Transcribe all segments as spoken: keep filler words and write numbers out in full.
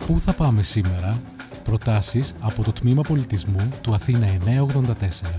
Πού θα πάμε σήμερα? Προτάσεις από το Τμήμα Πολιτισμού του Αθήνα εννιακόσια ογδόντα τέσσερα.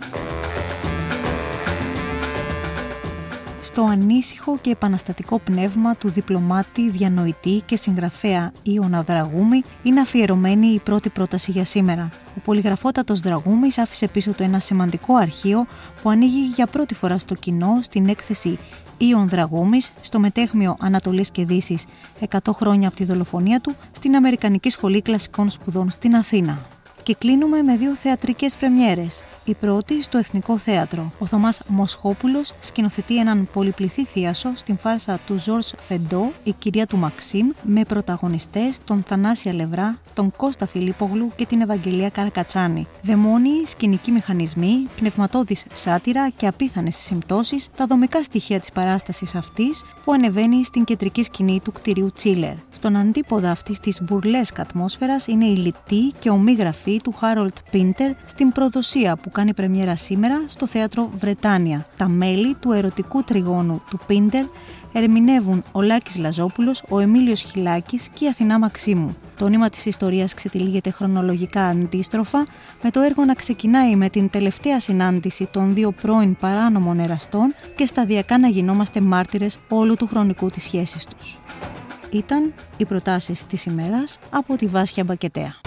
Στο ανήσυχο και επαναστατικό πνεύμα του διπλωμάτη, διανοητή και συγγραφέα Ιωνα Δραγούμη είναι αφιερωμένη η πρώτη πρόταση για σήμερα. Ο πολυγραφότατος Δραγούμης άφησε πίσω του ένα σημαντικό αρχείο που ανοίγει για πρώτη φορά στο κοινό στην έκθεση Ιων Δραγούμης στο μετέχμιο Ανατολής και Δύσης εκατό χρόνια από τη δολοφονία του στην Αμερικανική Σχολή Κλασικών Σπουδών στην Αθήνα. Και κλείνουμε με δύο θεατρικές πρεμιέρες. Η πρώτη στο Εθνικό Θέατρο. Ο Θωμάς Μοσχόπουλος σκηνοθετεί έναν πολυπληθή θίασο στην φάρσα του Ζορζ Φεντό, η κυρία του Μαξίμ, με πρωταγωνιστές τον Θανάση Αλευρά, τον Κώστα Φιλίππογλου και την Ευαγγελία Καρακατσάνη. Δαιμόνιοι, σκηνικοί μηχανισμοί, πνευματώδης σάτυρα και απίθανες συμπτώσεις, τα δομικά στοιχεία της παράστασης αυτής που ανεβαίνει στην κεντρική σκηνή του κτηρίου Τσίλερ. Στον αντίποδα αυτής της μπουρλέσκα ατμόσφαιρας είναι η λιτή και ομίγραφη του Χάρολτ Πίντερ στην προδοσία που κάνει πρεμιέρα σήμερα στο θέατρο Βρετάνια. Τα μέλη του ερωτικού τριγώνου του Πίντερ ερμηνεύουν ο Λάκης Λαζόπουλος, ο Εμίλιος Χιλάκης και η Αθηνά Μαξίμου. Το νήμα της ιστορίας ξετυλίγεται χρονολογικά αντίστροφα, με το έργο να ξεκινάει με την τελευταία συνάντηση των δύο πρώην παράνομων εραστών και σταδιακά να γινόμαστε μάρτυρες όλου του χρονικού της σχέσης τους. Ήταν οι προτάσεις της ημέρας από τη Βάσια Μπακετέα.